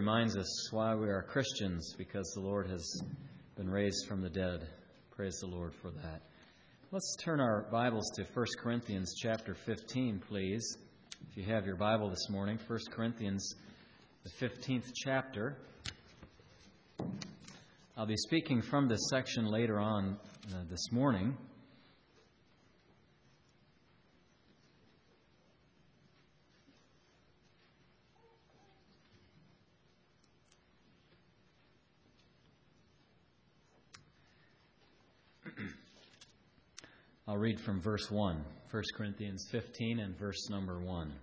reminds us why we are Christians, because the Lord has been raised from the dead. Praise the Lord for that. Let's turn our Bibles to 1 Corinthians chapter 15, please. If you have your Bible this morning, 1 Corinthians, the 15th chapter. I'll be speaking from this section later on this morning. I'll read from verse 1, 1 Corinthians 15 and verse number 1.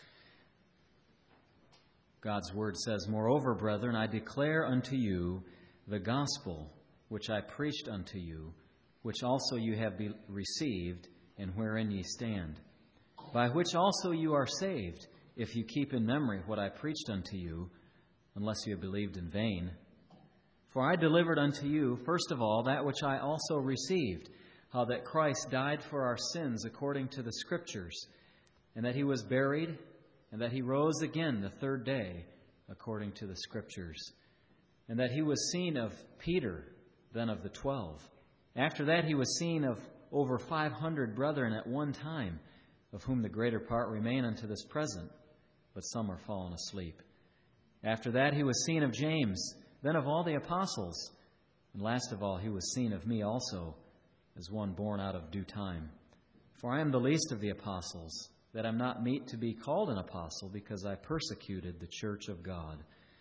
God's Word says, "Moreover, brethren, I declare unto you the gospel which I preached unto you, which also you have received, and wherein ye stand, by which also you are saved, if you keep in memory what I preached unto you, unless you have believed in vain. For I delivered unto you, first of all, that which I also received, how that Christ died for our sins according to the Scriptures, and that he was buried, and that he rose again the third day according to the Scriptures, and that he was seen of Peter, then of the 12. After that he was seen of over 500 brethren at one time, of whom the greater part remain unto this present, but some are fallen asleep. After that he was seen of James, then of all the apostles, and last of all he was seen of me also, as one born out of due time. For I am the least of the apostles, that am not meet to be called an apostle, because I persecuted the church of God.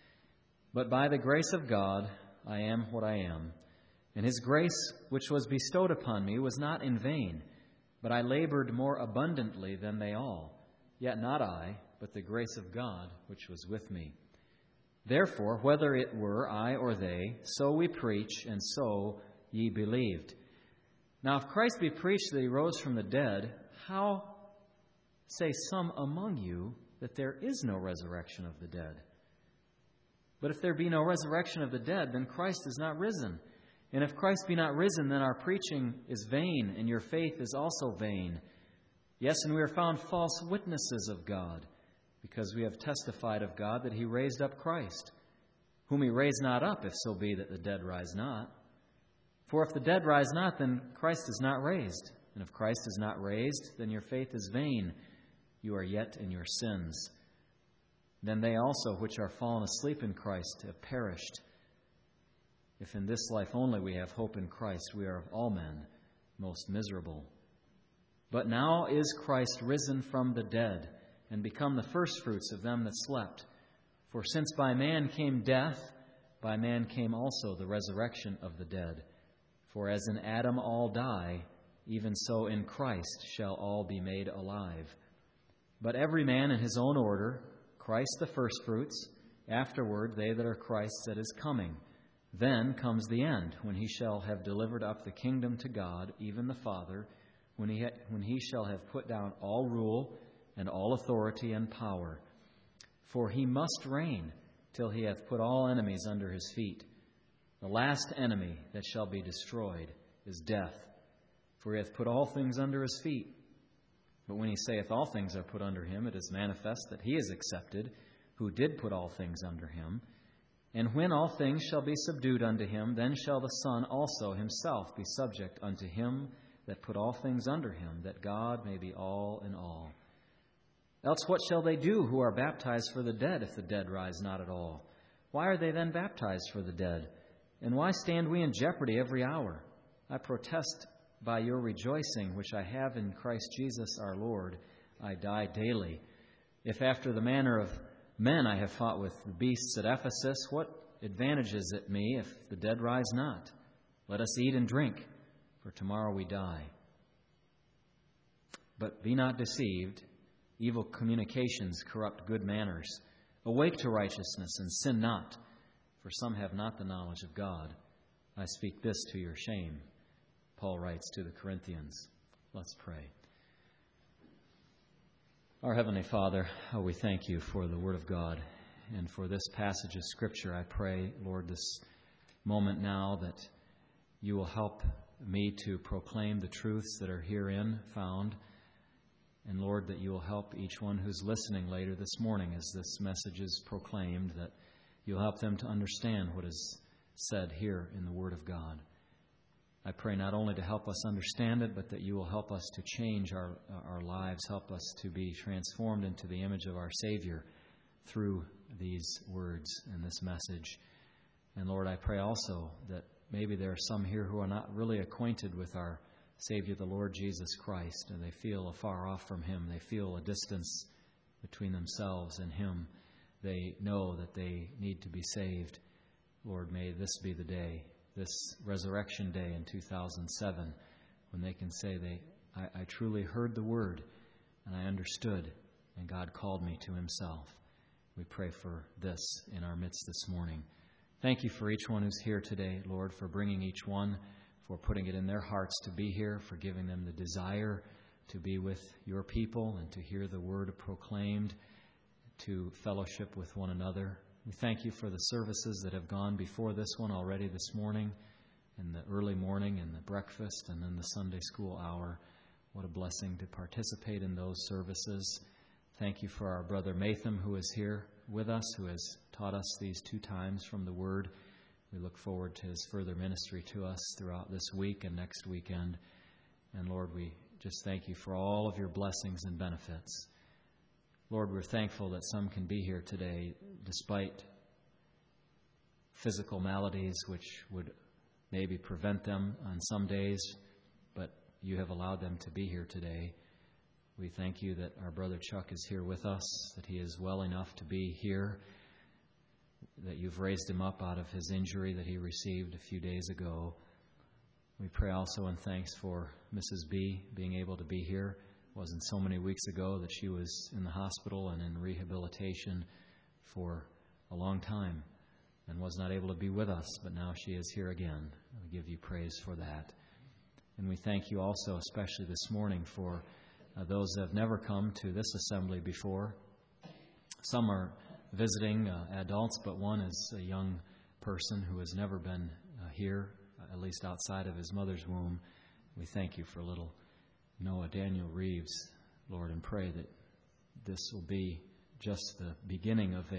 But by the grace of God I am what I am, and his grace which was bestowed upon me was not in vain, but I labored more abundantly than they all, yet not I, but the grace of God which was with me. Therefore, whether it were I or they, so we preach, and so ye believed. Now if Christ be preached that he rose from the dead, how say some among you that there is no resurrection of the dead? But if there be no resurrection of the dead, then Christ is not risen. And if Christ be not risen, then our preaching is vain, and your faith is also vain. Yes, and we are found false witnesses of God, because we have testified of God that he raised up Christ, whom he raised not up, if so be that the dead rise not. For if the dead rise not, then Christ is not raised. And if Christ is not raised, then your faith is vain. You are yet in your sins. Then they also which are fallen asleep in Christ have perished. If in this life only we have hope in Christ, we are of all men most miserable. But now is Christ risen from the dead, and become the firstfruits of them that slept. For since by man came death, by man came also the resurrection of the dead. For as in Adam all die, even so in Christ shall all be made alive. But every man in his own order, Christ the firstfruits, afterward they that are Christ's at his coming. Then comes the end, when he shall have delivered up the kingdom to God, even the Father, when he shall have put down all rule and all authority and power. For he must reign till he hath put all enemies under his feet. The last enemy that shall be destroyed is death, for he hath put all things under his feet. But when he saith all things are put under him, it is manifest that he is accepted, who did put all things under him. And when all things shall be subdued unto him, then shall the Son also himself be subject unto him that put all things under him, that God may be all in all. Else what shall they do who are baptized for the dead, if the dead rise not at all? Why are they then baptized for the dead? And why stand we in jeopardy every hour? I protest by your rejoicing, which I have in Christ Jesus our Lord, I die daily. If after the manner of men I have fought with the beasts at Ephesus, what advantages it me if the dead rise not? Let us eat and drink, for tomorrow we die. But be not deceived. Evil communications corrupt good manners. Awake to righteousness and sin not, for some have not the knowledge of God. I speak this to your shame. Paul writes to the Corinthians. Let's pray. Our Heavenly Father, we thank you for the Word of God and for this passage of Scripture. I pray, Lord, this moment now that you will help me to proclaim the truths that are herein found. And Lord, that you will help each one who's listening later this morning as this message is proclaimed, that You'll help them to understand what is said here in the Word of God. I pray not only to help us understand it, but that you will help us to change our lives, help us to be transformed into the image of our Savior through these words and this message. And Lord, I pray also that maybe there are some here who are not really acquainted with our Savior, the Lord Jesus Christ, and they feel afar off from Him. They feel a distance between themselves and Him. They know that they need to be saved. Lord, may this be the day, this resurrection day in 2007, when they can say, I truly heard the word and I understood, and God called me to Himself. We pray for this in our midst this morning. Thank you for each one who's here today, Lord, for bringing each one, for putting it in their hearts to be here, for giving them the desire to be with your people and to hear the word proclaimed, to fellowship with one another. We thank you for the services that have gone before this one already this morning, in the early morning and the breakfast and then the Sunday school hour. What a blessing to participate in those services. Thank you for our brother Matham, who is here with us, who has taught us these 2 times from the Word. We look forward to his further ministry to us throughout this week and next weekend. And Lord, we just thank you for all of your blessings and benefits. Lord, we're thankful that some can be here today despite physical maladies which would maybe prevent them on some days, but you have allowed them to be here today. We thank you that our brother Chuck is here with us, that he is well enough to be here, that you've raised him up out of his injury that he received a few days ago. We pray also in thanks for Mrs. B being able to be here. It wasn't so many weeks ago that she was in the hospital and in rehabilitation for a long time and was not able to be with us, but now she is here again. We give you praise for that. And we thank you also, especially this morning, for those that have never come to this assembly before. Some are visiting adults, but one is a young person who has never been here, at least outside of his mother's womb. We thank you for little Noah Daniel Reeves, Lord, and pray that this will be just the beginning of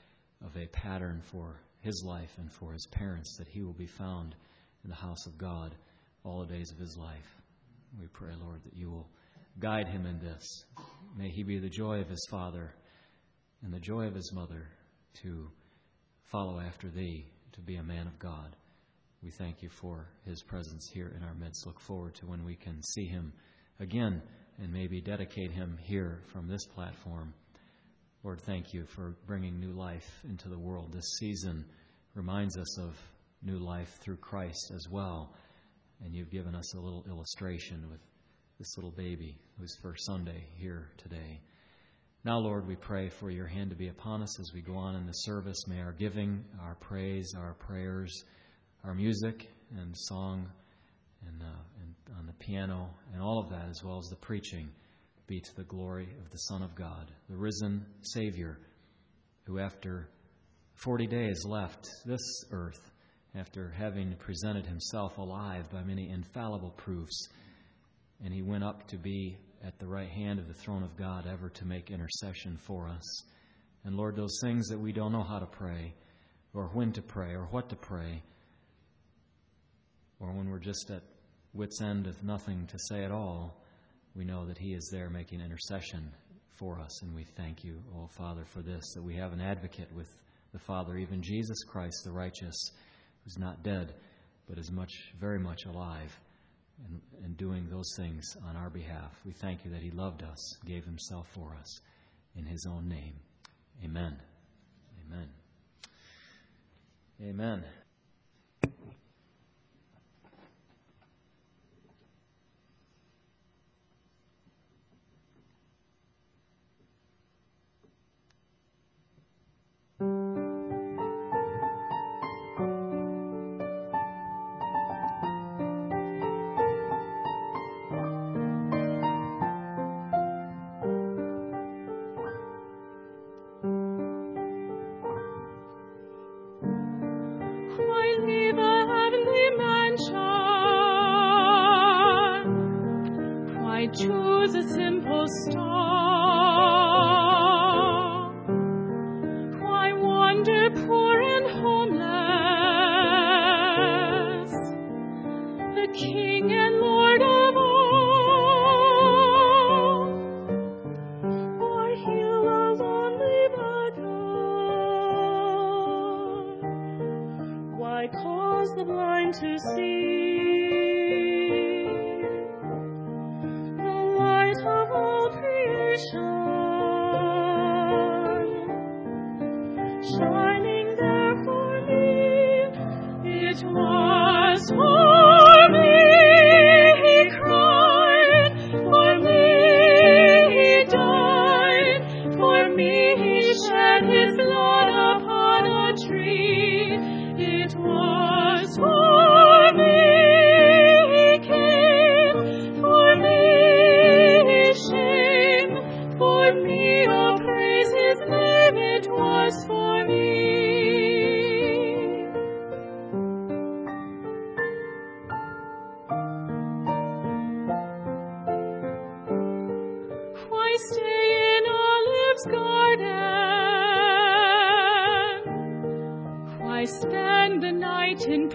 a pattern for his life and for his parents, that he will be found in the house of God all the days of his life. We pray, Lord, that you will guide him in this. May he be the joy of his father and the joy of his mother to follow after thee, to be a man of God. We thank you for his presence here in our midst. Look forward to when we can see him again and maybe dedicate him here from this platform. Lord, thank you for bringing new life into the world. This season reminds us of new life through Christ as well. And you've given us a little illustration with this little baby who's first Sunday here today. Now, Lord, we pray for your hand to be upon us as we go on in the service. May our giving, our praise, our prayers, our music and song and on the piano and all of that, as well as the preaching, be to the glory of the Son of God, the risen Savior, who after 40 days left this earth, after having presented himself alive by many infallible proofs, and he went up to be at the right hand of the throne of God, ever to make intercession for us. And Lord, those things that we don't know how to pray, or when to pray, or what to pray, or when we're just at wit's end with nothing to say at all, we know that he is there making intercession for us. And we thank you, oh Father, for this, that we have an advocate with the Father, even Jesus Christ the righteous, who's not dead, but is very much alive, and doing those things on our behalf. We thank you that he loved us, gave himself for us, in his own name. Amen. Amen. Amen. I cause the blind to see, the light of all creation, shining there for me. It was for me he cried, for me he died, for me he shed his blood upon a tree. It was for me he came, for me his shame, for me, oh praise his name, it was for me. Why stay in Olive's garden? Why spend the night in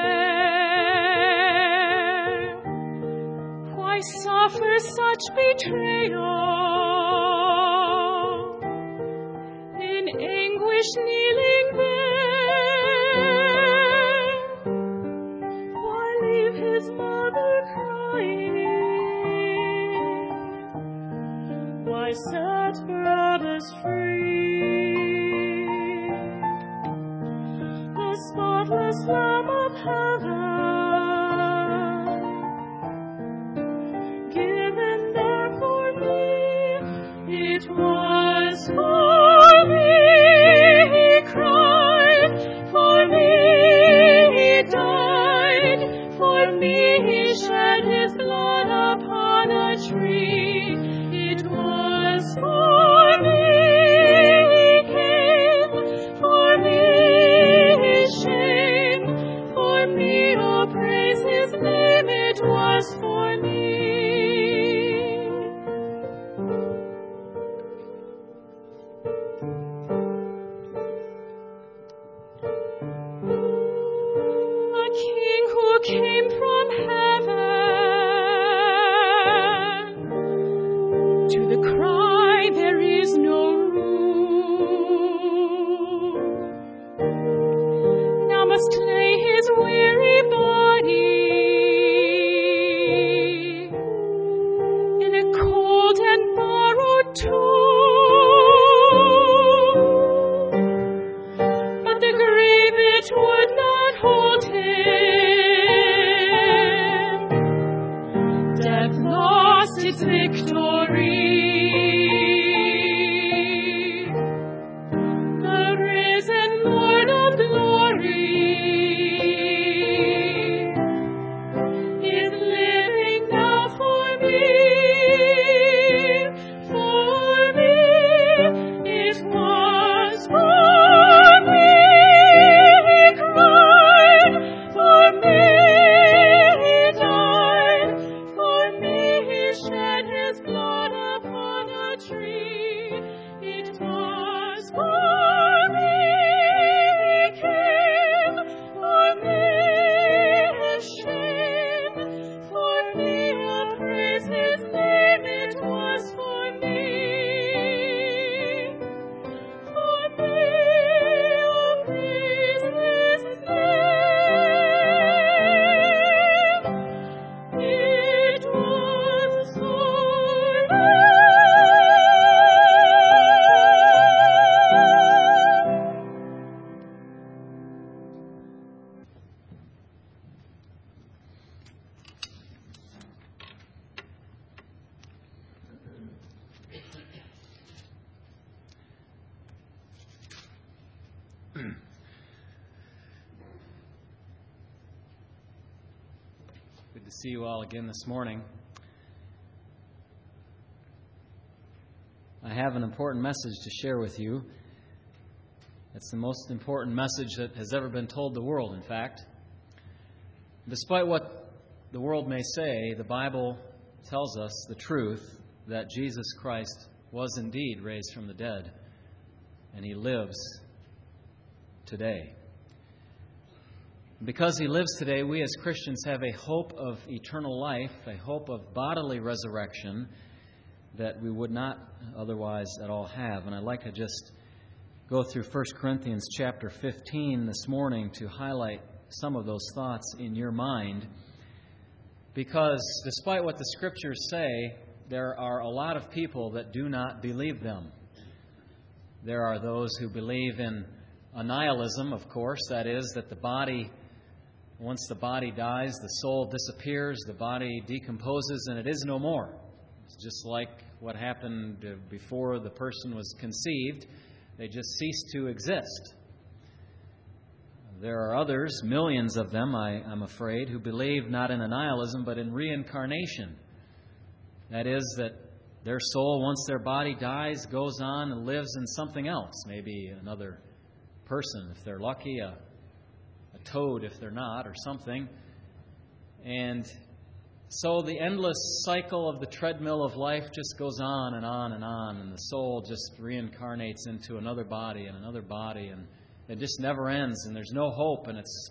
prayer? Why suffer such betrayal? In anguish kneeling there? Why leave his mother crying? Why set Barabbas free? The spotless Lamb of heaven, given there for me. It was for me he cried, for me he died, for me he shed his blood upon a tree. It was for me he came, for me his shame, for me, oh praise his name, it was for me. A king who came from heaven, to the cry there is no room, now must lay his weary body in a cold and borrowed tomb. But the grave, it would not hold him. Death lost its victory. The risen Lord of glory is living now for me. For me, it was for me he cried, for me he died, for me he shed his blood upon a tree. It was for me he came, for me his shame, for me, oh praise his name, it was for me. For me, oh praise his name, it was for me. Good to see you all again this morning. I have an important message to share with you. It's the most important message that has ever been told the world, in fact. Despite what the world may say, the Bible tells us the truth that Jesus Christ was indeed raised from the dead, and he lives today. Because he lives today, we as Christians have a hope of eternal life, a hope of bodily resurrection that we would not otherwise at all have. And I'd like to just go through 1 Corinthians chapter 15 this morning to highlight some of those thoughts in your mind, because despite what the Scriptures say, there are a lot of people that do not believe them. There are those who believe in annihilism, of course, that is, that the body, once the body dies, the soul disappears, the body decomposes, and it is no more. It's just like what happened before the person was conceived. They just cease to exist. There are others, millions of them, I'm afraid, who believe not in annihilism, but in reincarnation. That is, that their soul, once their body dies, goes on and lives in something else. Maybe another person, if they're lucky, a toad if they're not, or something. And so the endless cycle of the treadmill of life just goes on and on and on, and the soul just reincarnates into another body and another body, and it just never ends, and there's no hope, and it's,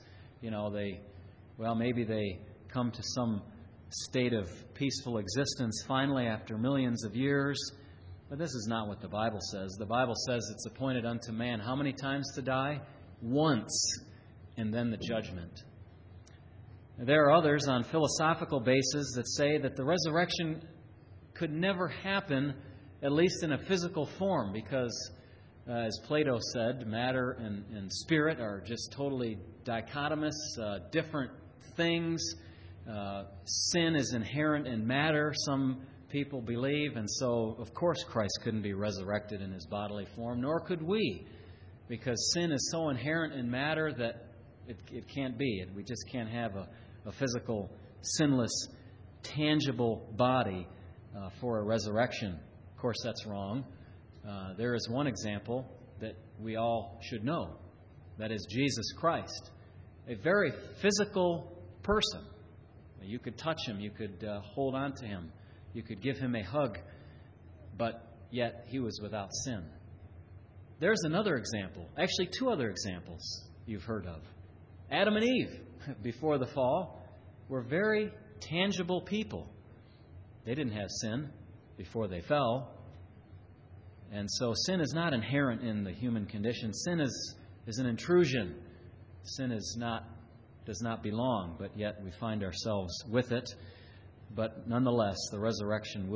maybe they come to some state of peaceful existence finally after millions of years. But this is not what the Bible says. The Bible says it's appointed unto man how many times to die? Once, and then the judgment. There are others on philosophical basis that say that the resurrection could never happen, at least in a physical form, because as Plato said, matter and spirit are just totally dichotomous, different things. Sin is inherent in matter, some people believe, and so, of course, Christ couldn't be resurrected in His bodily form, nor could we, because sin is so inherent in matter that it can't be. We just can't have a physical, sinless, tangible body for a resurrection. Of course, that's wrong. There is one example that we all should know. That is Jesus Christ, a very physical person. You could touch Him. You could hold on to Him. You could give Him a hug. But yet He was without sin. There's another example. Actually, two other examples you've heard of. Adam and Eve, before the fall, were very tangible people. They didn't have sin before they fell. And so sin is not inherent in the human condition. Sin is an intrusion. Sin does not belong, but yet we find ourselves with it. But nonetheless, the resurrection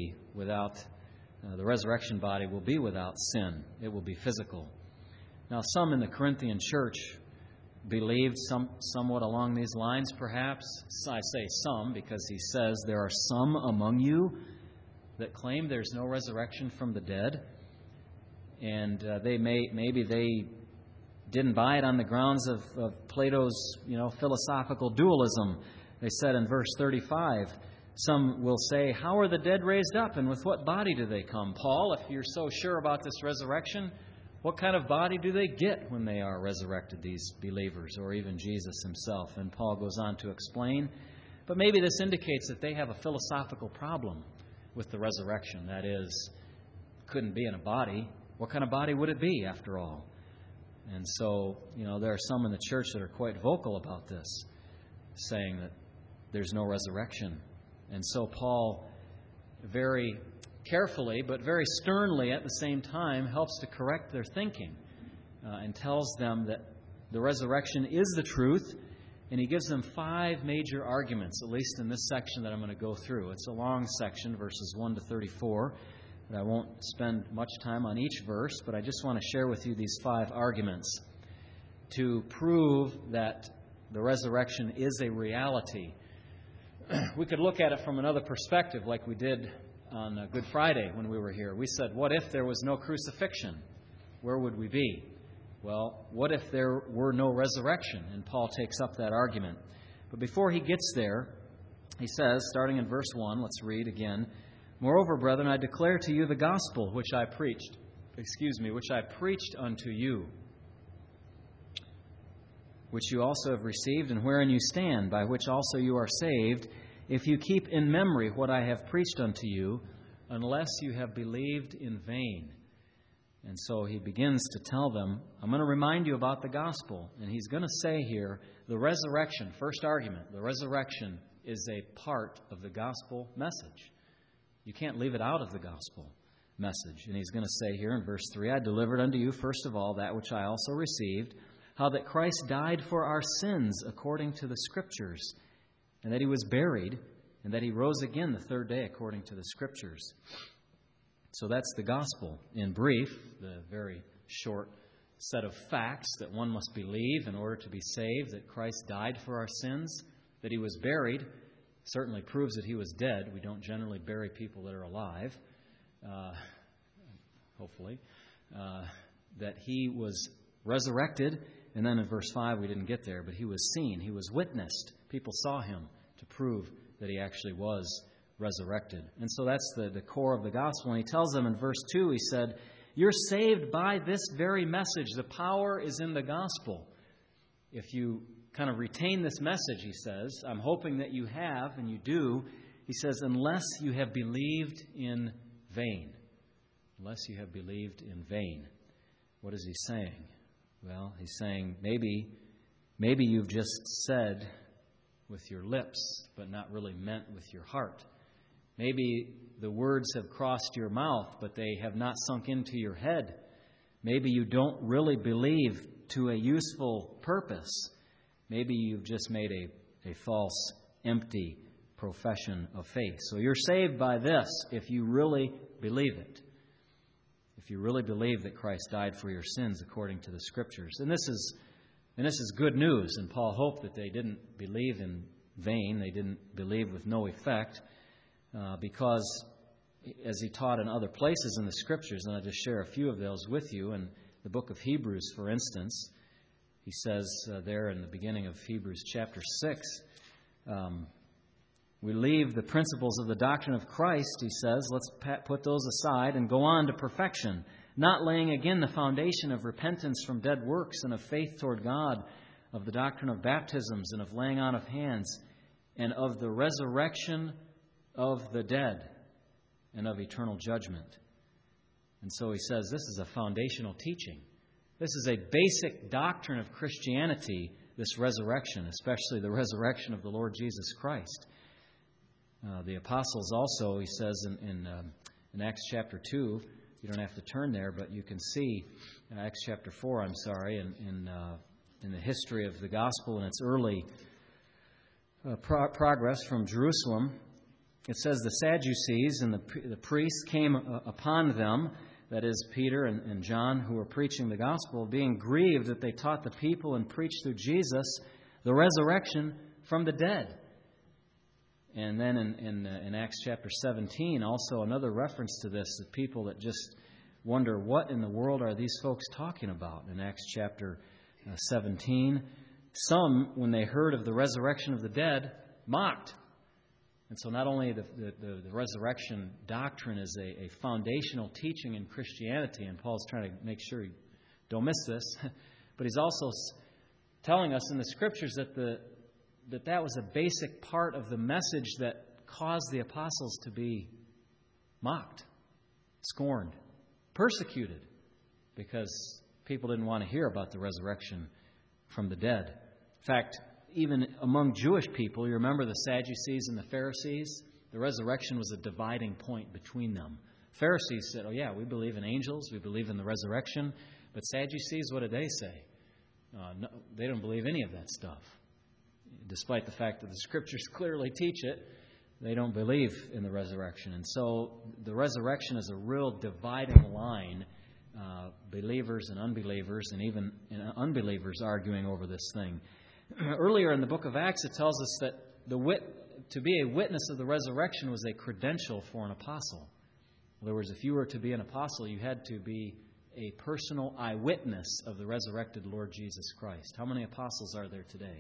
body will be without sin. It will be physical. Now, some in the Corinthian church believed somewhat along these lines, perhaps. I say some because he says there are some among you that claim there's no resurrection from the dead, and maybe they didn't buy it on the grounds of Plato's philosophical dualism. They said in verse 35, some will say, "How are the dead raised up, and with what body do they come?" Paul, if you're so sure about this resurrection, what kind of body do they get when they are resurrected, these believers, or even Jesus Himself? And Paul goes on to explain. But maybe this indicates that they have a philosophical problem with the resurrection. That is, couldn't be in a body. What kind of body would it be, after all? And so, there are some in the church that are quite vocal about this, saying that there's no resurrection. And so Paul, very carefully, but very sternly at the same time, helps to correct their thinking and tells them that the resurrection is the truth. And he gives them 5 major arguments, at least in this section that I'm going to go through. It's a long section, verses 1 to 34. But I won't spend much time on each verse, but I just want to share with you these 5 arguments to prove that the resurrection is a reality. We could look at it from another perspective, like we did on Good Friday when we were here. We said, what if there was no crucifixion? Where would we be? Well, what if there were no resurrection? And Paul takes up that argument. But before he gets there, he says, starting in verse 1, let's read again. "Moreover, brethren, I declare to you the gospel which I preached unto you, which you also have received, and wherein you stand, by which also you are saved, if you keep in memory what I have preached unto you, unless you have believed in vain." And so he begins to tell them, I'm going to remind you about the gospel. And he's going to say here, the resurrection, first argument, the resurrection is a part of the gospel message. You can't leave it out of the gospel message. And he's going to say here in verse 3, "I delivered unto you first of all that which I also received, how that Christ died for our sins according to the Scriptures, and that He was buried, and that He rose again the third day according to the Scriptures. So that's the gospel. In brief, the very short set of facts that one must believe in order to be saved, that Christ died for our sins, that He was buried, certainly proves that He was dead. We don't generally bury people that are alive, hopefully. That He was resurrected, and then in verse 5 we didn't get there, but He was seen, He was witnessed. People saw Him to prove that He actually was resurrected. And so that's the core of the gospel. And He tells them in verse 2, He said, you're saved by this very message. The power is in the gospel. If you kind of retain this message, He says, I'm hoping that you have, and you do. He says, unless you have believed in vain. Unless you have believed in vain. What is He saying? Well, He's saying maybe you've just said with your lips, but not really meant with your heart. Maybe the words have crossed your mouth, but they have not sunk into your head. Maybe you don't really believe to a useful purpose. Maybe you've just made a false, empty profession of faith. So you're saved by this if you really believe it. If you really believe that Christ died for your sins according to the Scriptures. And this is good news. And Paul hoped that they didn't believe in vain. They didn't believe with no effect. Because as he taught in other places in the Scriptures, and I'll just share a few of those with you, in the book of Hebrews, for instance, he says there in the beginning of Hebrews chapter 6, we leave the principles of the doctrine of Christ, he says, let's put those aside and go on to perfection, not laying again the foundation of repentance from dead works and of faith toward God, of the doctrine of baptisms and of laying on of hands, and of the resurrection of the dead and of eternal judgment. And so he says this is a foundational teaching. This is a basic doctrine of Christianity, this resurrection, especially the resurrection of the Lord Jesus Christ. The apostles also, he says in Acts chapter 2, you don't have to turn there, but you can see Acts chapter 4, in the history of the gospel and its early progress from Jerusalem. It says the Sadducees and the priests came upon them, that is Peter and John, who were preaching the gospel, being grieved that they taught the people and preached through Jesus the resurrection from the dead. And then in Acts chapter 17, also another reference to this, the people that just wonder, what in the world are these folks talking about? In Acts chapter 17, some, when they heard of the resurrection of the dead, mocked. And so not only the resurrection doctrine is a foundational teaching in Christianity, and Paul's trying to make sure you don't miss this, but he's also telling us in the Scriptures that was a basic part of the message that caused the apostles to be mocked, scorned, persecuted, because people didn't want to hear about the resurrection from the dead. In fact, even among Jewish people, you remember the Sadducees and the Pharisees? The resurrection was a dividing point between them. Pharisees said, oh yeah, we believe in angels, we believe in the resurrection. But Sadducees, what did they say? No, they don't believe any of that stuff. Despite the fact that the Scriptures clearly teach it, they don't believe in the resurrection. And so the resurrection is a real dividing line. Believers and unbelievers, and even unbelievers arguing over this thing. Earlier in the book of Acts, it tells us that to be a witness of the resurrection was a credential for an apostle. In other words, if you were to be an apostle, you had to be a personal eyewitness of the resurrected Lord Jesus Christ. How many apostles are there today?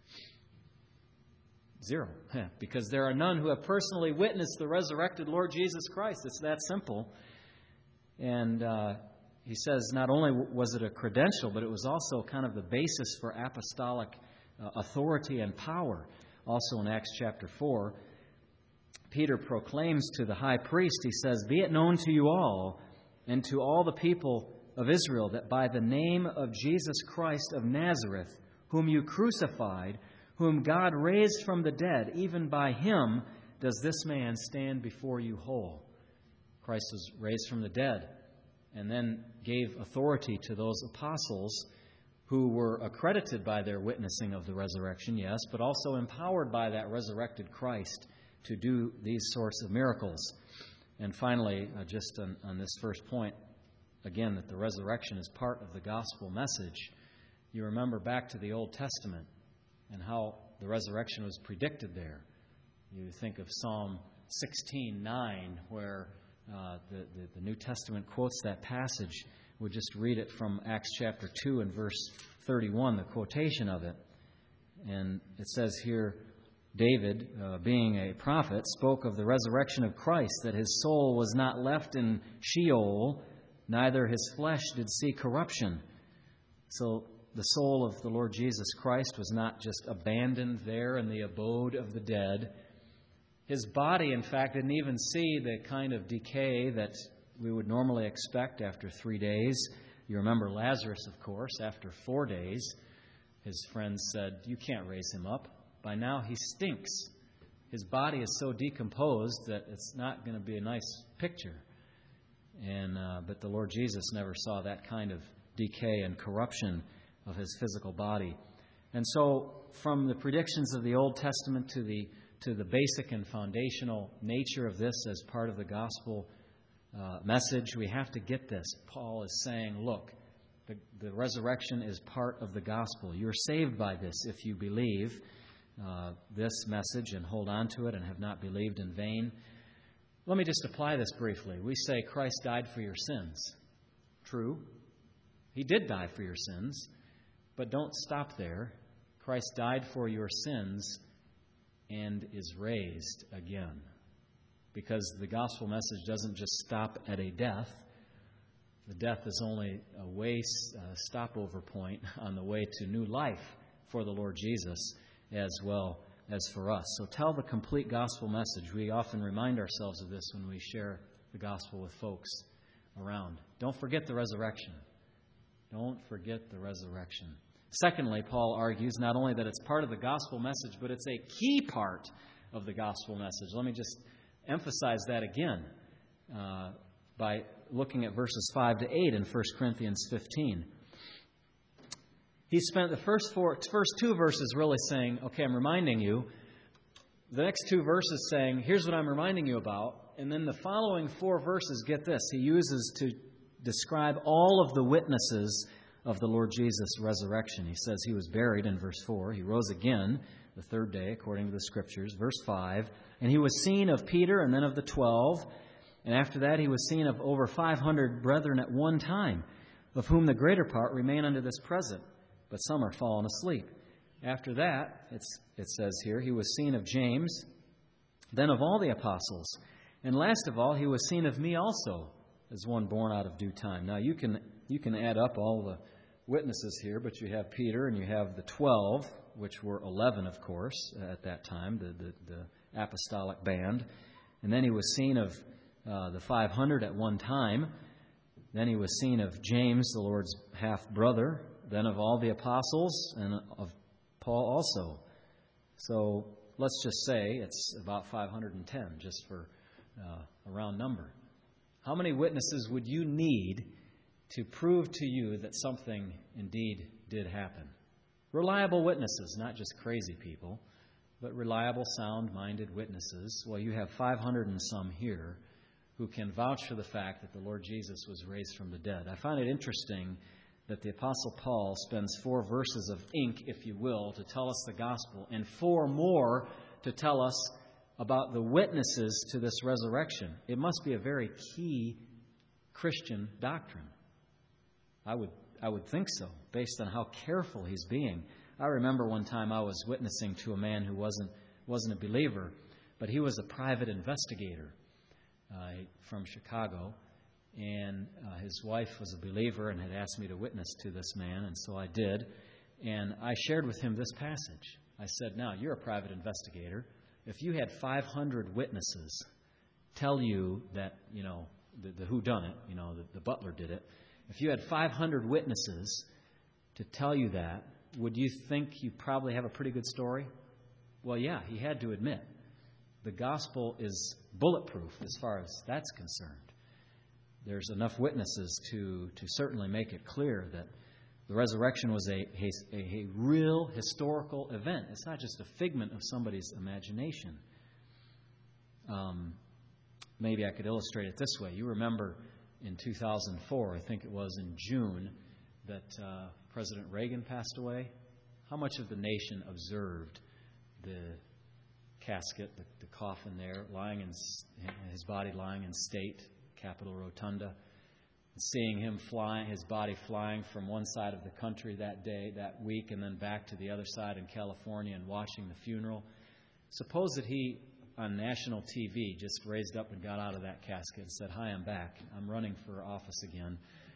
0. Because there are none who have personally witnessed the resurrected Lord Jesus Christ. It's that simple. And he says not only was it a credential, but it was also kind of the basis for apostolic authority and power. Also in Acts chapter 4, Peter proclaims to the high priest, he says, "Be it known to you all and to all the people of Israel that by the name of Jesus Christ of Nazareth, whom you crucified, whom God raised from the dead, even by Him does this man stand before you whole." Christ was raised from the dead and then gave authority to those apostles who were accredited by their witnessing of the resurrection, yes, but also empowered by that resurrected Christ to do these sorts of miracles. And finally, just on this first point, again, that the resurrection is part of the gospel message. You remember back to the Old Testament and how the resurrection was predicted there. You think of Psalm 16:9, where the New Testament quotes that passage. We'll just read it from Acts chapter 2 and verse 31, the quotation of it. And it says here, David, being a prophet, spoke of the resurrection of Christ, that his soul was not left in Sheol, neither his flesh did see corruption. So the soul of the Lord Jesus Christ was not just abandoned there in the abode of the dead. His body, in fact, didn't even see the kind of decay that we would normally expect after 3 days. You remember Lazarus, of course, after 4 days, his friends said, "You can't raise him up. By now he stinks." His body is so decomposed that it's not going to be a nice picture. But the Lord Jesus never saw that kind of decay and corruption of his physical body. And so from the predictions of the Old Testament to the basic and foundational nature of this as part of the gospel message, we have to get this. Paul is saying, look, the resurrection is part of the gospel. You're saved by this if you believe this message and hold on to it and have not believed in vain. Let me just apply this briefly. We say Christ died for your sins. True. He did die for your sins. But don't stop there. Christ died for your sins and is raised again. Because the gospel message doesn't just stop at a death. The death is only a stopover point on the way to new life for the Lord Jesus as well as for us. So tell the complete gospel message. We often remind ourselves of this when we share the gospel with folks around. Don't forget the resurrection. Don't forget the resurrection. Secondly, Paul argues not only that it's part of the gospel message, but it's a key part of the gospel message. Let me just emphasize that again by looking at verses 5 to 8 in 1 Corinthians 15. He spent the first two verses really saying, okay, I'm reminding you. The next two verses saying, here's what I'm reminding you about. And then the following 4 verses, get this, he uses to describe all of the witnesses of the Lord Jesus' resurrection. He says he was buried in verse 4. He rose again the 3rd day, according to the Scriptures. Verse 5, and he was seen of Peter and then of the 12. And after that he was seen of over 500 brethren at one time, of whom the greater part remain unto this present, but some are fallen asleep. After that, it says here, he was seen of James, then of all the apostles. And last of all, he was seen of me also, as one born out of due time. Now, you can add up all the witnesses here, but you have Peter and you have the 12, which were 11, of course, at that time, the apostolic band. And then he was seen of the 500 at one time. Then he was seen of James, the Lord's half-brother, then of all the apostles, and of Paul also. So let's just say it's about 510, just for a round number. How many witnesses would you need to prove to you that something indeed did happen? Reliable witnesses, not just crazy people, but reliable, sound-minded witnesses. Well, you have 500 and some here who can vouch for the fact that the Lord Jesus was raised from the dead. I find it interesting that the Apostle Paul spends 4 verses of ink, if you will, to tell us the gospel, and 4 more to tell us about the witnesses to this resurrection. It must be a very key Christian doctrine. I would think so, based on how careful he's being. I remember one time I was witnessing to a man who wasn't a believer, but he was a private investigator from Chicago, and his wife was a believer and had asked me to witness to this man, and so I did. And I shared with him this passage. I said, now, you're a private investigator. If you had 500 witnesses tell you that, the whodunit, the butler did it, if you had 500 witnesses to tell you that, would you think you probably have a pretty good story? Well, yeah, he had to admit. The gospel is bulletproof as far as that's concerned. There's enough witnesses to certainly make it clear that The resurrection was a real historical event. It's not just a figment of somebody's imagination. Maybe I could illustrate it this way. You remember in 2004, I think it was in June, that President Reagan passed away. How much of the nation observed the casket, the coffin there, his body lying in state, Capitol Rotunda, seeing him flying, his body flying from one side of the country that day, that week, and then back to the other side in California and watching the funeral? Suppose that he, on national TV, just raised up and got out of that casket and said, "Hi, I'm back. I'm running for office again."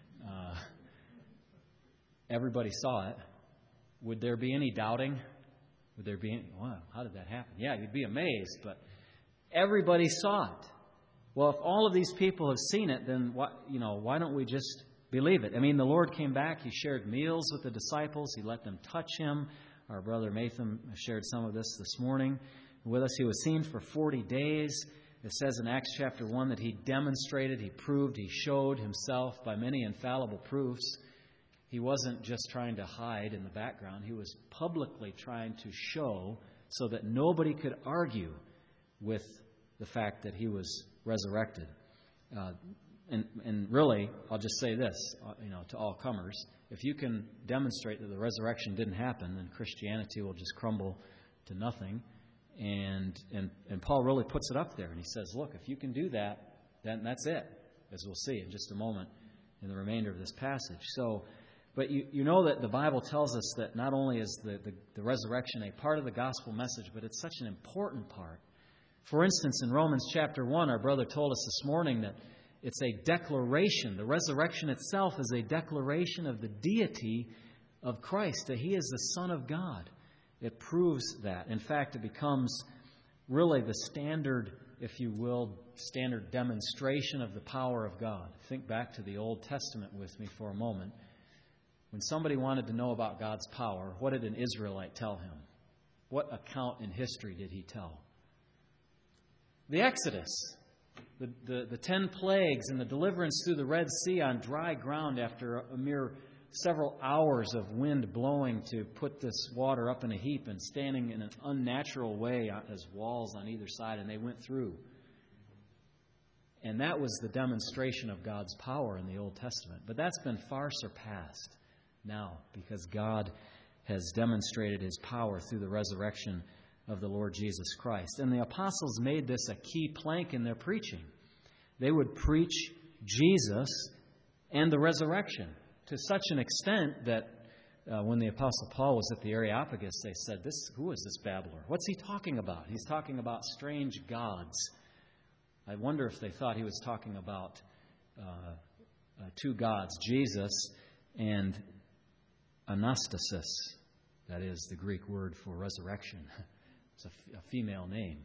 Everybody saw it. Would there be any doubting? Would there be any, wow, how did that happen? Yeah, you'd be amazed, but everybody saw it. Well, if all of these people have seen it, then why don't we just believe it? I mean, the Lord came back. He shared meals with the disciples. He let them touch Him. Our brother Matham shared some of this morning with us. He was seen for 40 days. It says in Acts chapter 1 that He demonstrated, He proved, He showed Himself by many infallible proofs. He wasn't just trying to hide in the background. He was publicly trying to show so that nobody could argue with the fact that He was resurrected. And really, I'll just say this, to all comers: if you can demonstrate that the resurrection didn't happen, then Christianity will just crumble to nothing. And Paul really puts it up there, and he says, look, if you can do that, then that's it, as we'll see in just a moment in the remainder of this passage. But you know that the Bible tells us that not only is the resurrection a part of the gospel message, but it's such an important part. For instance, in Romans chapter 1, our brother told us this morning that it's a declaration. The resurrection itself is a declaration of the deity of Christ, that He is the Son of God. It proves that. In fact, it becomes really the standard, if you will, standard demonstration of the power of God. Think back to the Old Testament with me for a moment. When somebody wanted to know about God's power, what did an Israelite tell him? What account in history did he tell? The Exodus, the 10 plagues and the deliverance through the Red Sea on dry ground after a mere several hours of wind blowing to put this water up in a heap and standing in an unnatural way as walls on either side, and they went through. And that was the demonstration of God's power in the Old Testament. But that's been far surpassed now, because God has demonstrated His power through the resurrection of the Lord Jesus Christ. And the apostles made this a key plank in their preaching. They would preach Jesus and the resurrection to such an extent that when the Apostle Paul was at the Areopagus, they said, who is this babbler? What's he talking about? He's talking about strange gods. I wonder if they thought he was talking about two gods, Jesus and Anastasis. That is the Greek word for resurrection. It's a female name,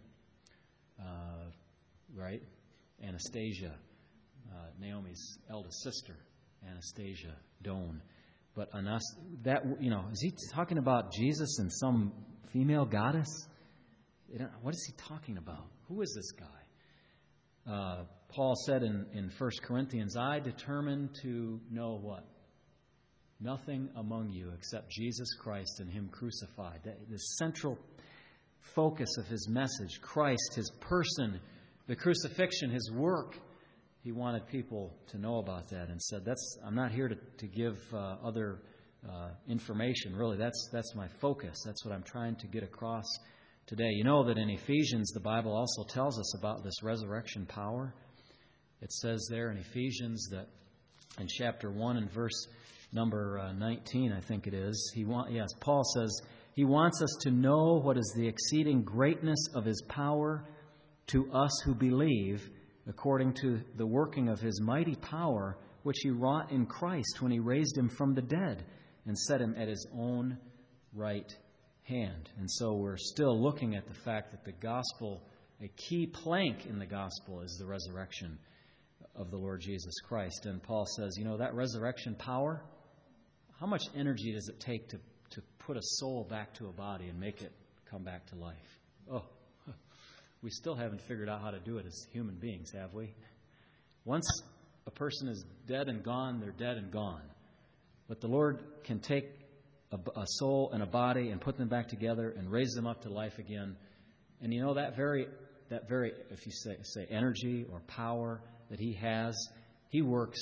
right? Anastasia, Naomi's eldest sister, Anastasia Doan. But is he talking about Jesus and some female goddess? What is he talking about? Who is this guy? Paul said in 1 Corinthians, I determined to know what? Nothing among you except Jesus Christ and Him crucified. The central focus of his message, Christ, His person, the crucifixion, His work. He wanted people to know about that and said, I'm not here to give other information. Really, that's my focus. That's what I'm trying to get across today. You know that in Ephesians, the Bible also tells us about this resurrection power. It says there in Ephesians that in chapter 1 and verse number 19, I think it is, Paul says, He wants us to know what is the exceeding greatness of His power to us who believe, according to the working of His mighty power, which He wrought in Christ when He raised Him from the dead and set Him at His own right hand. And so we're still looking at the fact that the gospel, a key plank in the gospel, is the resurrection of the Lord Jesus Christ. And Paul says, that resurrection power, how much energy does it take to put a soul back to a body and make it come back to life? Oh, we still haven't figured out how to do it as human beings, have we? Once a person is dead and gone, they're dead and gone. But the Lord can take a soul and a body and put them back together and raise them up to life again. And you know, that very, if you say energy or power that He has, He works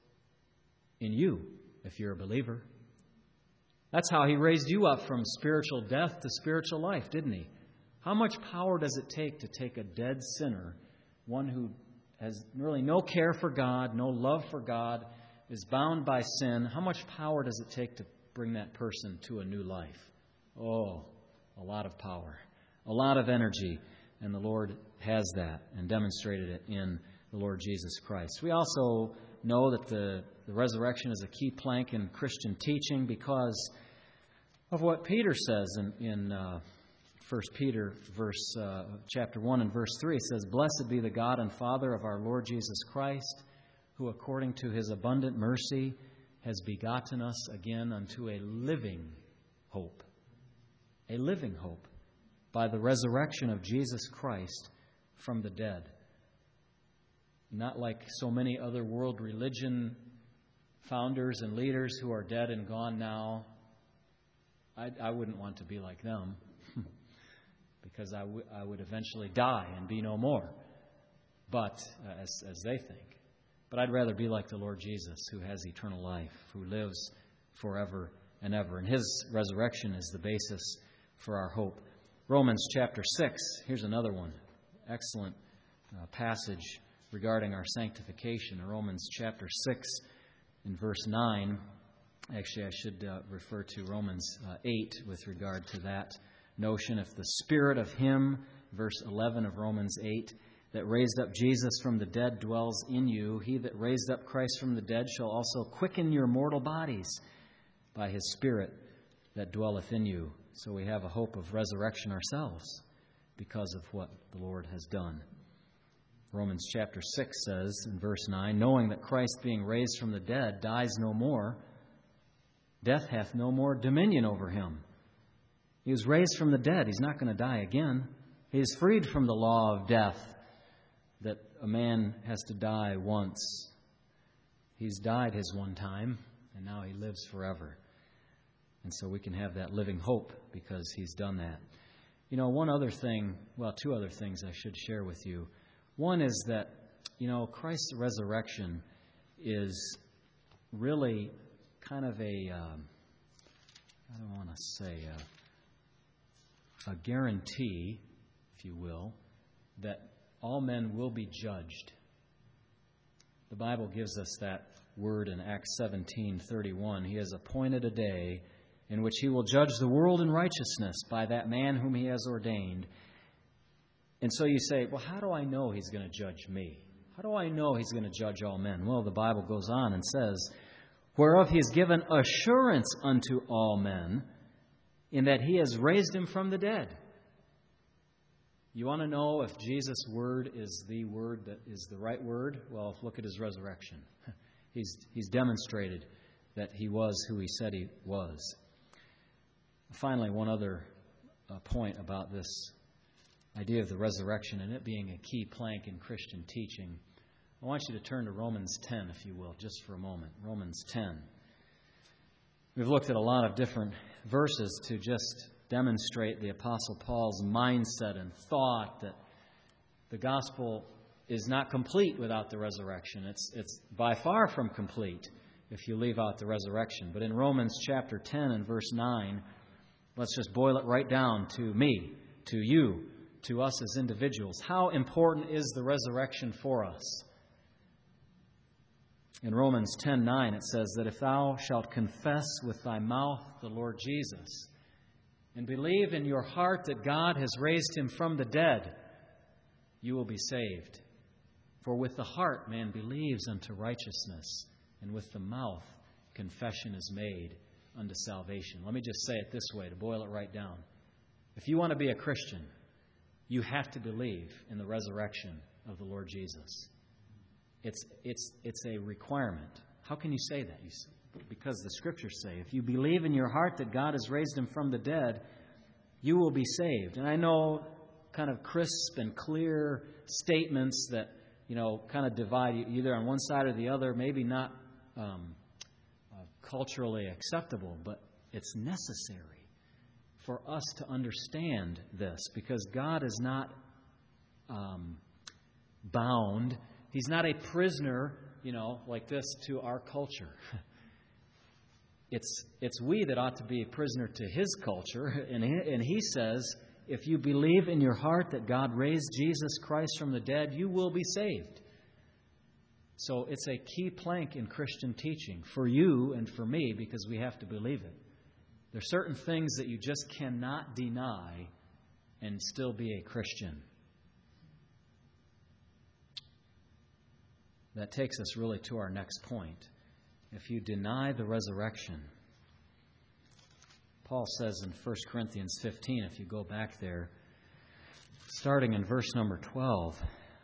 in you if you're a believer. That's how He raised you up from spiritual death to spiritual life, didn't He? How much power does it take to take a dead sinner, one who has really no care for God, no love for God, is bound by sin? How much power does it take to bring that person to a new life? Oh, a lot of power, a lot of energy. And the Lord has that and demonstrated it in the Lord Jesus Christ. We also know that the resurrection is a key plank in Christian teaching because of what Peter says in 1 Peter chapter 1 and verse 3. It says, "Blessed be the God and Father of our Lord Jesus Christ, who according to His abundant mercy has begotten us again unto a living hope." A living hope by the resurrection of Jesus Christ from the dead. Not like so many other world religion founders and leaders who are dead and gone now. I wouldn't want to be like them because I would eventually die and be no more, but as they think. But I'd rather be like the Lord Jesus, who has eternal life, who lives forever and ever. And His resurrection is the basis for our hope. Romans chapter 6, here's another one. Excellent passage regarding our sanctification. Romans chapter 6 in verse 9. Actually, I should refer to Romans 8 with regard to that notion. If the Spirit of Him, verse 11 of Romans 8, that raised up Jesus from the dead dwells in you, He that raised up Christ from the dead shall also quicken your mortal bodies by His Spirit that dwelleth in you. So we have a hope of resurrection ourselves because of what the Lord has done. Romans chapter 6 says in verse 9, "Knowing that Christ being raised from the dead dies no more, death hath no more dominion over Him." He was raised from the dead. He's not going to die again. He is freed from the law of death, that a man has to die once. He's died His one time, and now He lives forever. And so we can have that living hope because He's done that. You know, two other things I should share with you. One is that, Christ's resurrection is really kind of a guarantee, if you will, that all men will be judged. The Bible gives us that word in Acts 17:31. He has appointed a day in which He will judge the world in righteousness by that man whom He has ordained. And so you say, well, how do I know He's going to judge me? How do I know He's going to judge all men? Well, the Bible goes on and says, "Whereof He has given assurance unto all men, in that He has raised Him from the dead." You want to know if Jesus' word is the word that is the right word? Well, look at His resurrection. He's demonstrated that He was who He said He was. Finally, one other point about this idea of the resurrection and it being a key plank in Christian teaching. I want you to turn to Romans 10, if you will, just for a moment. Romans 10. We've looked at a lot of different verses to just demonstrate the Apostle Paul's mindset and thought that the gospel is not complete without the resurrection. It's by far from complete if you leave out the resurrection. But in Romans chapter 10 and verse 9, let's just boil it right down to me, to you, to us as individuals. How important is the resurrection for us? In Romans 10:9 it says that if thou shalt confess with thy mouth the Lord Jesus and believe in your heart that God has raised Him from the dead, you will be saved. For with the heart man believes unto righteousness, and with the mouth confession is made unto salvation. Let me just say it this way to boil it right down. If you want to be a Christian, you have to believe in the resurrection of the Lord Jesus. It's a requirement. How can you say that? Because the Scriptures say, if you believe in your heart that God has raised Him from the dead, you will be saved. And I know kind of crisp and clear statements that, kind of divide you either on one side or the other, maybe not culturally acceptable, but it's necessary for us to understand this, because God is not bound. He's not a prisoner, like this to our culture. It's we that ought to be a prisoner to His culture. And He says, if you believe in your heart that God raised Jesus Christ from the dead, you will be saved. So it's a key plank in Christian teaching for you and for me, because we have to believe it. There are certain things that you just cannot deny and still be a Christian. That takes us really to our next point. If you deny the resurrection, Paul says in 1 Corinthians 15, if you go back there, starting in verse number 12,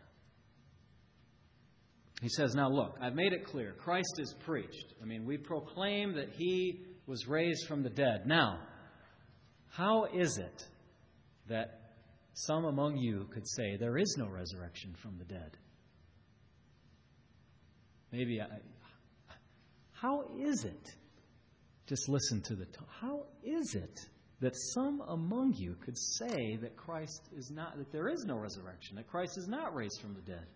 he says, now look, I've made it clear. Christ is preached. We proclaim that He was raised from the dead. Now, how is it that some among you could say there is no resurrection from the dead? How is it? Just listen to the tone. How is it that some among you could say that that there is no resurrection, that Christ is not raised from the dead?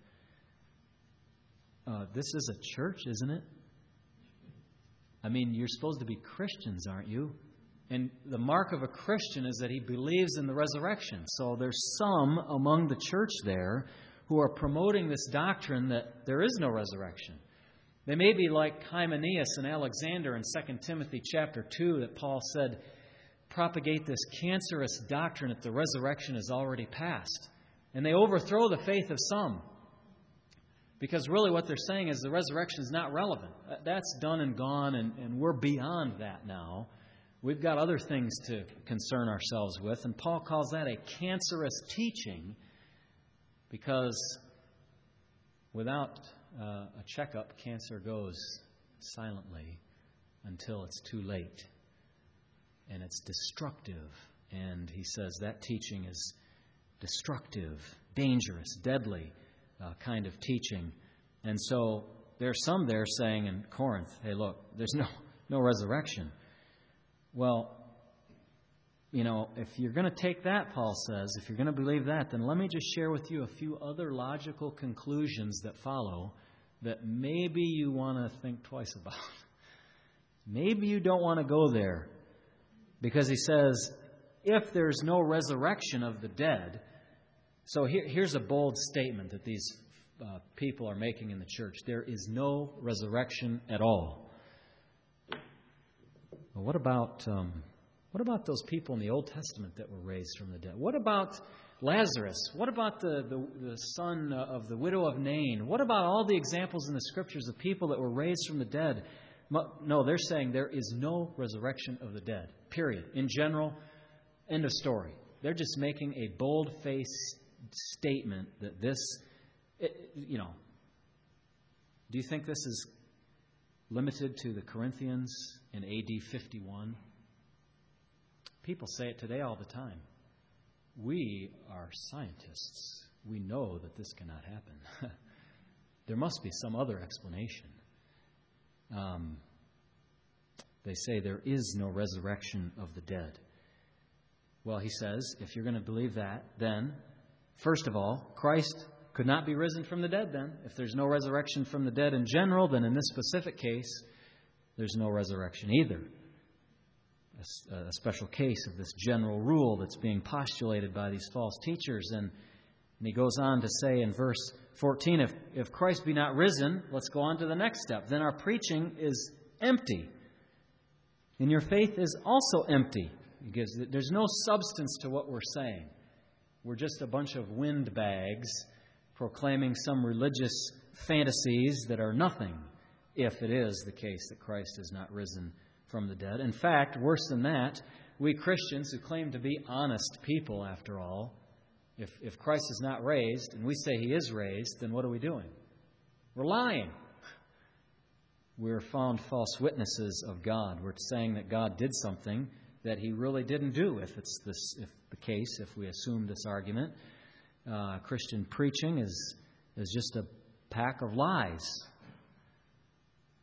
This is a church, isn't it? You're supposed to be Christians, aren't you? And the mark of a Christian is that he believes in the resurrection. So there's some among the church there who are promoting this doctrine that there is no resurrection. They may be like Hymenaeus and Alexander in 2 Timothy chapter 2 that Paul said, propagate this cancerous doctrine that the resurrection is already past. And they overthrow the faith of some. Because really what they're saying is the resurrection is not relevant. That's done and gone, and we're beyond that now. We've got other things to concern ourselves with. And Paul calls that a cancerous teaching, because without a checkup, cancer goes silently until it's too late. And it's destructive. And he says that teaching is destructive, dangerous, deadly kind of teaching. And so there's some there saying in Corinth, hey, look, there's no resurrection. Well, if you're going to take that, Paul says, if you're going to believe that, then let me just share with you a few other logical conclusions that follow that maybe you want to think twice about. Maybe you don't want to go there. Because he says, if there's no resurrection of the dead, so here's a bold statement that these people are making in the church. There is no resurrection at all. Well, what about those people in the Old Testament that were raised from the dead? What about Lazarus? What about the son of the widow of Nain? What about all the examples in the Scriptures of people that were raised from the dead? No, they're saying there is no resurrection of the dead, period. In general, end of story. They're just making a bold-faced statement that this, do you think this is limited to the Corinthians in AD 51? People say it today all the time. We are scientists. We know that this cannot happen. There must be some other explanation. They say there is no resurrection of the dead. Well, he says, if you're going to believe that, then, first of all, Christ could not be risen from the dead then. If there's no resurrection from the dead in general, then in this specific case, there's no resurrection either. A special case of this general rule that's being postulated by these false teachers. And he goes on to say in verse 14, if Christ be not risen, let's go on to the next step. Then our preaching is empty, and your faith is also empty. Because there's no substance to what we're saying. We're just a bunch of windbags proclaiming some religious fantasies that are nothing, if it is the case that Christ is not risen from the dead. In fact, worse than that, we Christians who claim to be honest people, after all, if Christ is not raised and we say He is raised, then what are we doing? We're lying. We're found false witnesses of God. We're saying that God did something that He really didn't do, if the case, if we assume this argument. Christian preaching is just a pack of lies.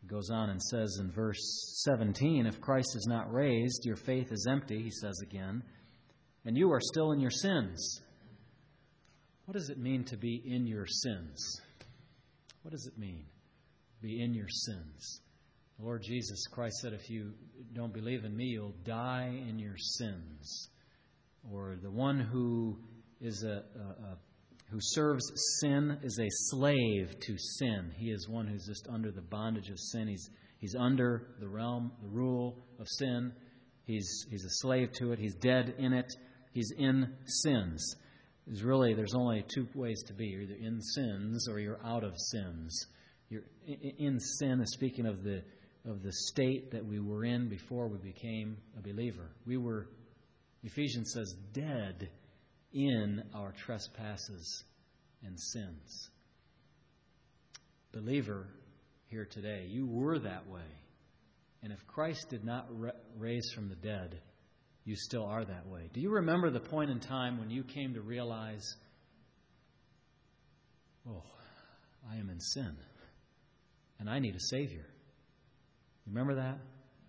He goes on and says in verse 17, if Christ is not raised, your faith is empty, he says again, and you are still in your sins. What does it mean to be in your sins? What does it mean? Be in your sins. The Lord Jesus Christ said, if you don't believe in me, you'll die in your sins. Or the one who is who serves sin is a slave to sin. He is one who's just under the bondage of sin. He's under the rule of sin. He's a slave to it. He's dead in it. He's in sins. There's only two ways to be. You're either in sins or you're out of sins. You're in sin is speaking of the state that we were in before we became a believer. We were, Ephesians says, dead in our trespasses and sins. Believer here today, you were that way. And if Christ did not raise from the dead, you still are that way. Do you remember the point in time when you came to realize, oh, I am in sin and I need a Savior? Remember that?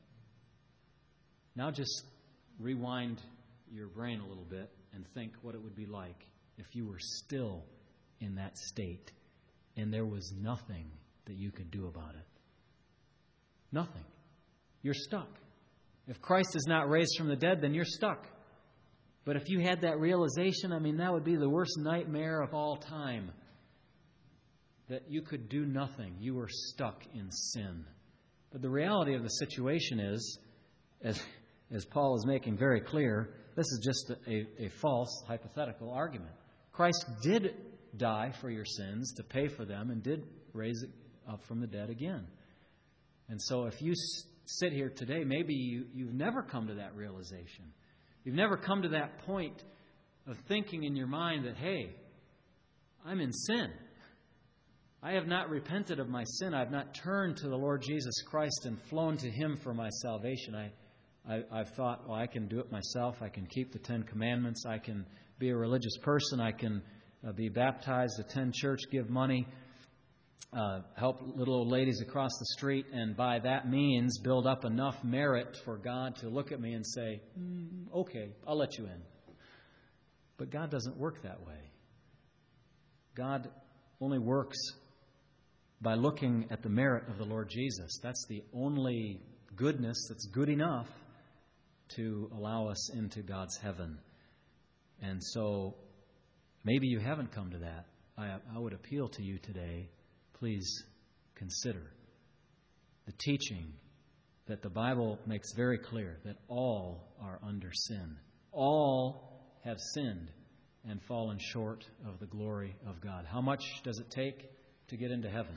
Now just rewind your brain a little bit and think what it would be like if you were still in that state and there was nothing that you could do about it. Nothing. You're stuck. If Christ is not raised from the dead, then you're stuck. But if you had that realization, that would be the worst nightmare of all time. That you could do nothing. You were stuck in sin. But the reality of the situation is, as Paul is making very clear, this is just a false hypothetical argument. Christ did die for your sins to pay for them and did raise it up from the dead again. And so if you sit here today, maybe you've never come to that realization. You've never come to that point of thinking in your mind that, hey, I'm in sin. I have not repented of my sin. I have not turned to the Lord Jesus Christ and flown to Him for my salvation. I've thought, well, I can do it myself. I can keep the 10 Commandments. I can be a religious person. I can be baptized, attend church, give money, help little old ladies across the street, and by that means build up enough merit for God to look at me and say, okay, I'll let you in. But God doesn't work that way. God only works by looking at the merit of the Lord Jesus. That's the only goodness that's good enough to allow us into God's heaven. And so maybe you haven't come to that. I would appeal to you today, please consider the teaching that the Bible makes very clear that all are under sin. All have sinned and fallen short of the glory of God. How much does it take to get into heaven?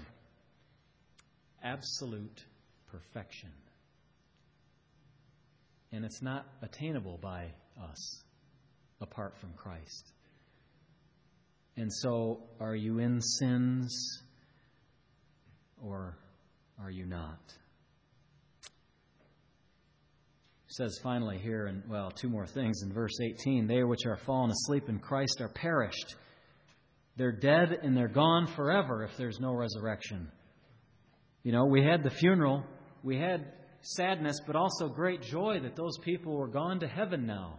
Absolute perfection. And it's not attainable by us apart from Christ. And so, are you in sins or are you not? It says finally here, two more things in verse 18. They which are fallen asleep in Christ are perished. They're dead and they're gone forever if there's no resurrection. We had the funeral. We had sadness, but also great joy that those people were gone to heaven now.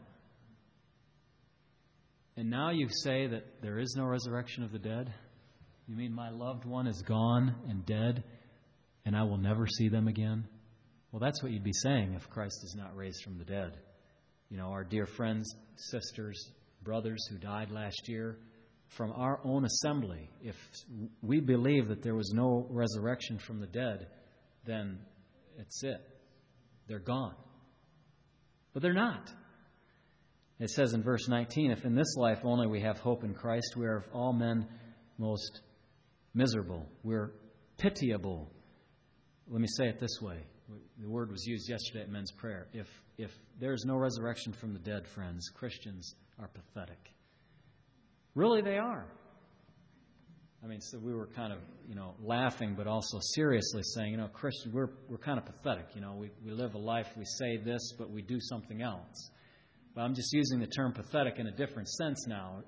And now you say that there is no resurrection of the dead? You mean my loved one is gone and dead and I will never see them again? Well, that's what you'd be saying if Christ is not raised from the dead. Our dear friends, sisters, brothers who died last year from our own assembly, if we believe that there was no resurrection from the dead, then it's it. They're gone. But they're not. It says in verse 19, if in this life only we have hope in Christ, we are of all men most miserable. We're pitiable. Let me say it this way. The word was used yesterday at men's prayer. If there's no resurrection from the dead, friends, Christians are pathetic. Really, they are. So we were kind of, laughing, but also seriously saying, Christians, we're kind of pathetic. We live a life, we say this, but we do something else. But I'm just using the term pathetic in a different sense now.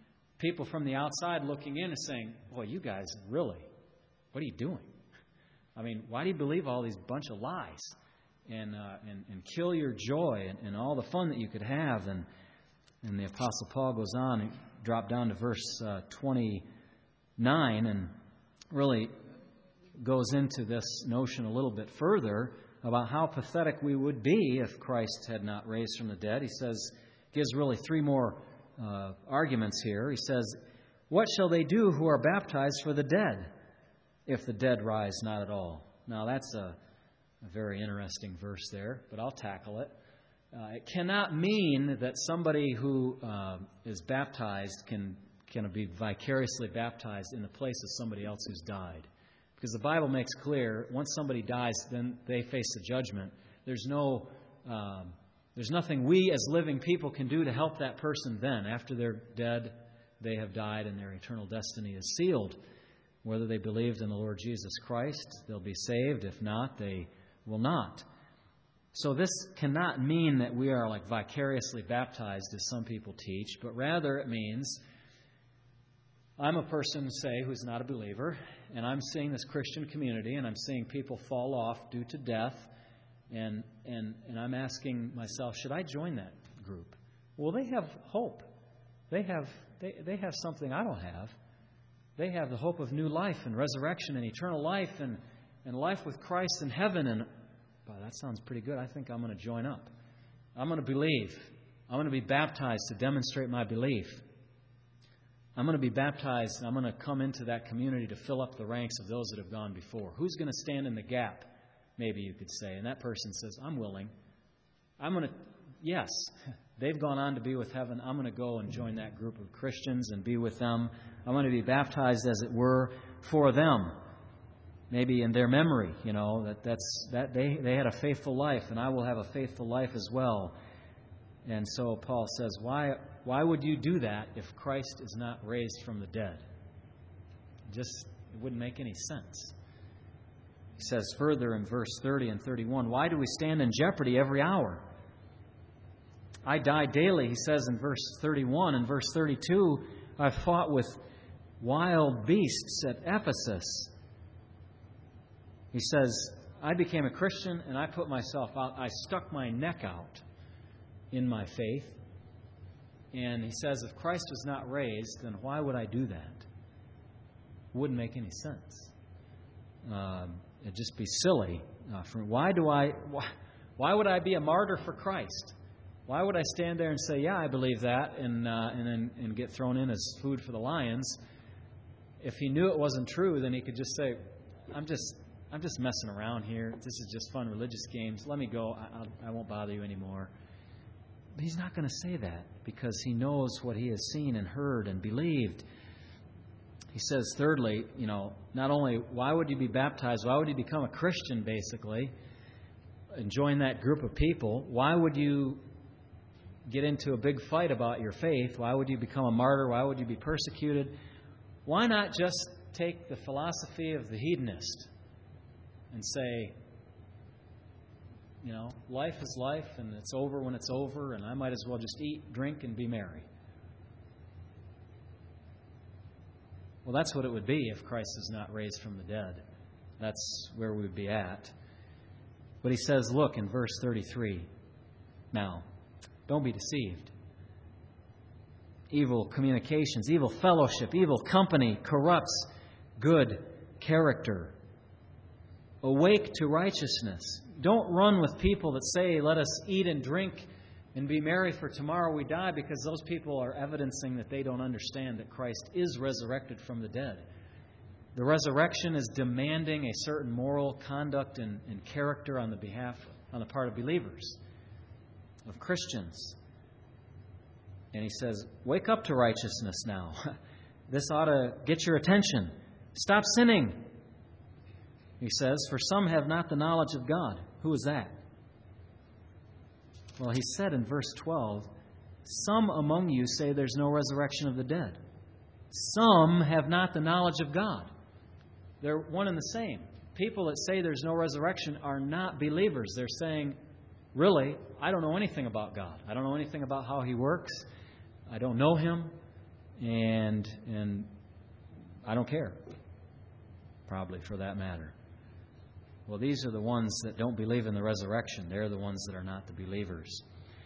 People from the outside looking in and saying, boy, you guys, really, what are you doing? I mean, why do you believe all these bunch of lies and kill your joy and all the fun that you could have? And the Apostle Paul goes on and drop down to verse 29 and really goes into this notion a little bit further about how pathetic we would be if Christ had not raised from the dead. He gives really three more arguments here. He says, "What shall they do who are baptized for the dead, if the dead rise not at all?" Now that's a very interesting verse there, but I'll tackle it. It cannot mean that somebody who is baptized can be vicariously baptized in the place of somebody else who's died. Because the Bible makes clear, once somebody dies, then they face the judgment. There's nothing we as living people can do to help that person then. After they're dead, they have died and their eternal destiny is sealed. Whether they believed in the Lord Jesus Christ, they'll be saved. If not, they will not. So this cannot mean that we are like vicariously baptized, as some people teach, but rather it means I'm a person, say, who's not a believer, and I'm seeing this Christian community, and I'm seeing people fall off due to death, and I'm asking myself, should I join that group? Well, they have hope. They have something I don't have. They have the hope of new life and resurrection and eternal life and life with Christ in heaven. And wow, that sounds pretty good. I think I'm going to join up. I'm going to believe. I'm going to be baptized to demonstrate my belief. I'm going to be baptized, and I'm going to come into that community to fill up the ranks of those that have gone before. Who's going to stand in the gap, maybe you could say? And that person says, I'm willing. Yes, they've gone on to be with heaven. I'm going to go and join that group of Christians and be with them. I'm going to be baptized, as it were, for them. Maybe in their memory, that they had a faithful life, and I will have a faithful life as well. And so Paul says, why would you do that if Christ is not raised from the dead? It wouldn't make any sense. He says further in verse 30 and 31, why do we stand in jeopardy every hour? I die daily, he says in verse 31. And verse 32, I fought with wild beasts at Ephesus. He says, I became a Christian and I put myself out. I stuck my neck out in my faith. And he says, if Christ was not raised, then why would I do that? It wouldn't make any sense. It'd just be silly. Why would I be a martyr for Christ? Why would I stand there and say, yeah, I believe that, and get thrown in as food for the lions? If he knew it wasn't true, then he could just say, I'm just messing around here. This is just fun religious games. Let me go. I won't bother you anymore. But he's not going to say that because he knows what he has seen and heard and believed. He says, thirdly, not only why would you be baptized, why would you become a Christian, basically, and join that group of people? Why would you get into a big fight about your faith? Why would you become a martyr? Why would you be persecuted? Why not just take the philosophy of the hedonist and say, life is life and it's over when it's over, and I might as well just eat, drink, and be merry? Well, that's what it would be if Christ is not raised from the dead. That's where we would be at. But he says, look, in verse 33, now, don't be deceived. Evil communications, evil fellowship, evil company corrupts good character. Awake to righteousness. Don't run with people that say, let us eat and drink and be merry, for tomorrow we die, because those people are evidencing that they don't understand that Christ is resurrected from the dead. The resurrection is demanding a certain moral conduct and character on the part of believers, of Christians. And he says, wake up to righteousness now. This ought to get your attention. Stop sinning. He says, for some have not the knowledge of God. Who is that? Well, he said in verse 12, some among you say there's no resurrection of the dead. Some have not the knowledge of God. They're one and the same. People that say there's no resurrection are not believers. They're saying, really, I don't know anything about God. I don't know anything about how He works. I don't know Him, and I don't care, probably, for that matter. Well, these are the ones that don't believe in the resurrection. They're the ones that are not the believers.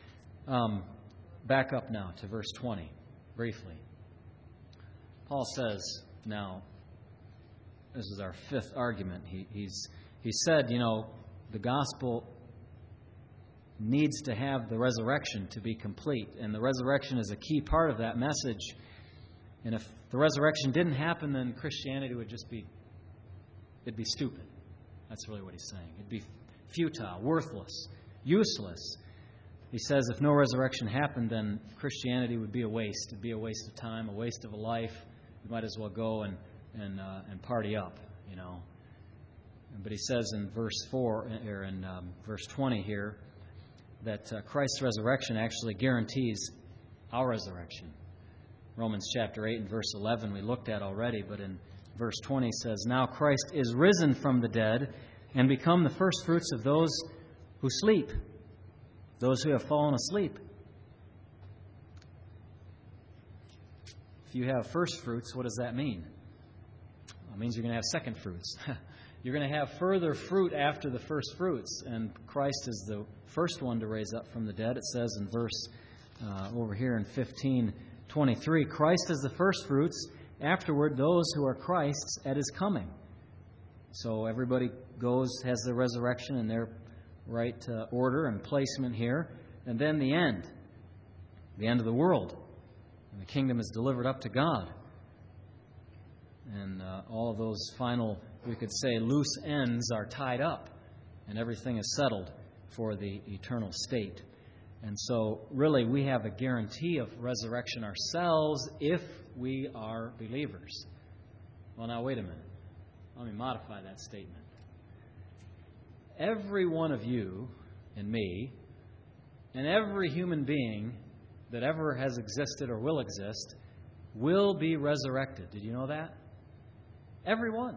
Back up now to verse 20, briefly. Paul says, now, this is our fifth argument. He said, the gospel needs to have the resurrection to be complete. And the resurrection is a key part of that message. And if the resurrection didn't happen, then Christianity would just be, it'd be stupid. That's really what he's saying. It'd be futile, worthless, useless. He says if no resurrection happened, then Christianity would be a waste. It'd be a waste of time, a waste of a life. You might as well go and party up, But he says in verse 4 or in verse 20 here that Christ's resurrection actually guarantees our resurrection. Romans chapter 8 and verse 11 we looked at already, but in verse 20 says, "Now Christ is risen from the dead and become the firstfruits of those who sleep, those who have fallen asleep." If you have first fruits, what does that mean? It means you're going to have second fruits. You're going to have further fruit after the first fruits. And Christ is the first one to raise up from the dead. It says in verse over here in 15:23, Christ is the first fruits, afterward those who are Christ's at His coming. So everybody has the resurrection in their right order and placement here. And then the end of the world. And the kingdom is delivered up to God. And all of those final, we could say, loose ends are tied up. And everything is settled for the eternal state. And so, really, we have a guarantee of resurrection ourselves if we are believers. Well, now, wait a minute. Let me modify that statement. Every one of you and me, and every human being that ever has existed or will exist, will be resurrected. Did you know that? Everyone.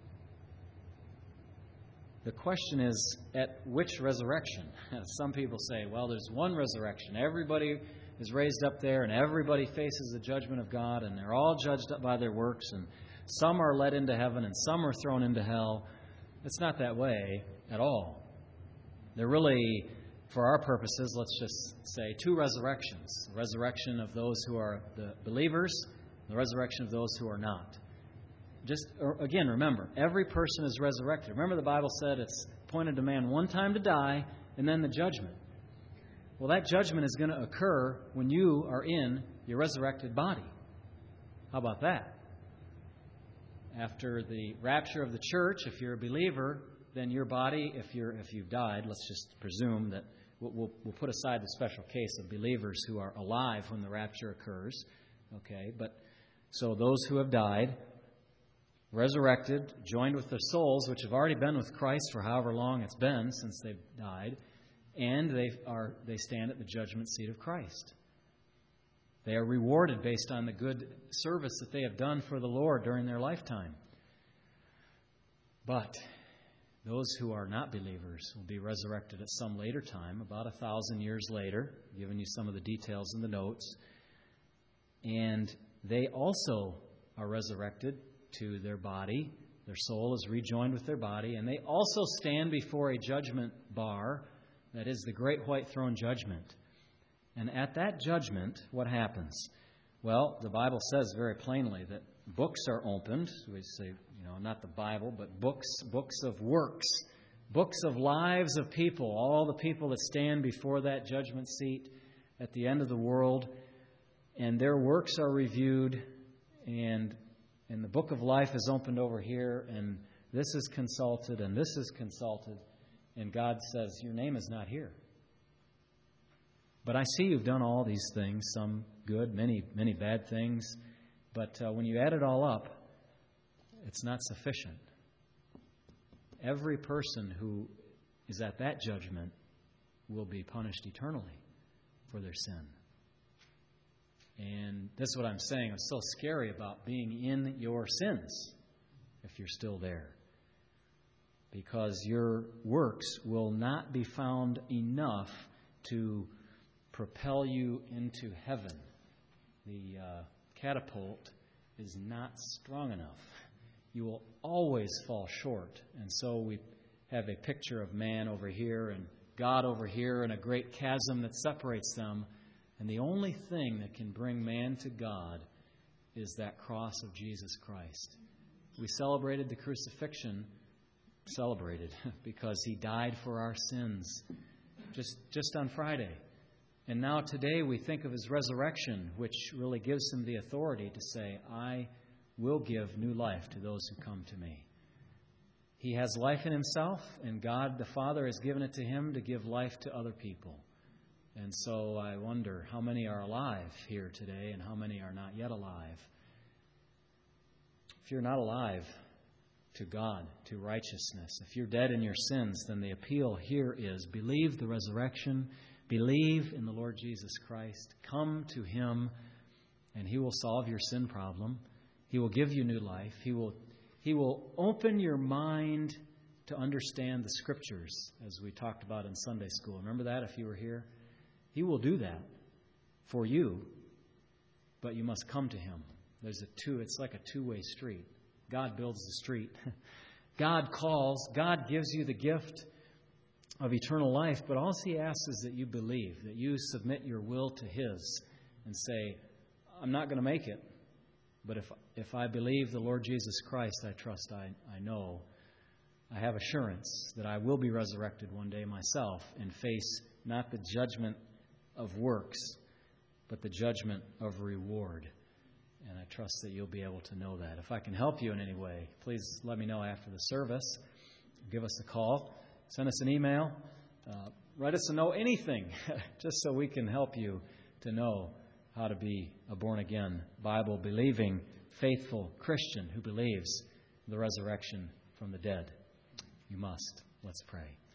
The question is, at which resurrection? Some people say, well, there's one resurrection. Everybody is raised up there, and everybody faces the judgment of God, and they're all judged up by their works, and some are led into heaven, and some are thrown into hell. It's not that way at all. They're really, for our purposes, let's just say two resurrections. The resurrection of those who are the believers, the resurrection of those who are not. Just, again, remember, every person is resurrected. Remember the Bible said it's appointed to man one time to die, and then the judgment. Well, that judgment is going to occur when you are in your resurrected body. How about that? After the rapture of the church, if you're a believer, then your body, if you've died, let's just presume that we'll put aside the special case of believers who are alive when the rapture occurs. Okay, but so those who have died, resurrected, joined with their souls, which have already been with Christ for however long it's been since they've died, and they stand at the judgment seat of Christ. They are rewarded based on the good service that they have done for the Lord during their lifetime. But those who are not believers will be resurrected at some later time, about 1,000 years later, giving you some of the details in the notes. And they also are resurrected to their body. Their soul is rejoined with their body. And they also stand before a judgment bar, that is the great white throne judgment. And at that judgment, what happens? Well, the Bible says very plainly that books are opened. We say, not the Bible, but books of works, books of lives of people, all the people that stand before that judgment seat at the end of the world. And their works are reviewed, and the book of life is opened over here, and this is consulted, and this is consulted, and God says, your name is not here. But I see you've done all these things, some good, many, many bad things. But when you add it all up, it's not sufficient. Every person who is at that judgment will be punished eternally for their sin. And this is what I'm saying. It's so scary about being in your sins if you're still there. Because your works will not be found enough to propel you into heaven. The catapult is not strong enough. You will always fall short. And so we have a picture of man over here and God over here and a great chasm that separates them. And the only thing that can bring man to God is that cross of Jesus Christ. We celebrated the crucifixion, because He died for our sins just on Friday. And now today we think of His resurrection, which really gives Him the authority to say, I will give new life to those who come to me. He has life in Himself, and God the Father has given it to Him to give life to other people. And so I wonder how many are alive here today and how many are not yet alive. If you're not alive to God, to righteousness, if you're dead in your sins, then the appeal here is believe the resurrection, believe in the Lord Jesus Christ, come to Him, and He will solve your sin problem. He will give you new life. He will open your mind to understand the Scriptures, as we talked about in Sunday school. Remember that if you were here? He will do that for you, but you must come to Him. It's like a two-way street. God builds the street. God calls. God gives you the gift of eternal life, but all He asks is that you believe, that you submit your will to His and say, I'm not going to make it, but if I believe the Lord Jesus Christ, I trust, I know, I have assurance that I will be resurrected one day myself and face not the judgment of works, but the judgment of reward. And I trust that you'll be able to know that. If I can help you in any way, please let me know after the service. Give us a call. Send us an email. Write us a note, anything, just so we can help you to know how to be a born-again, Bible-believing, faithful Christian who believes the resurrection from the dead. You must. Let's pray.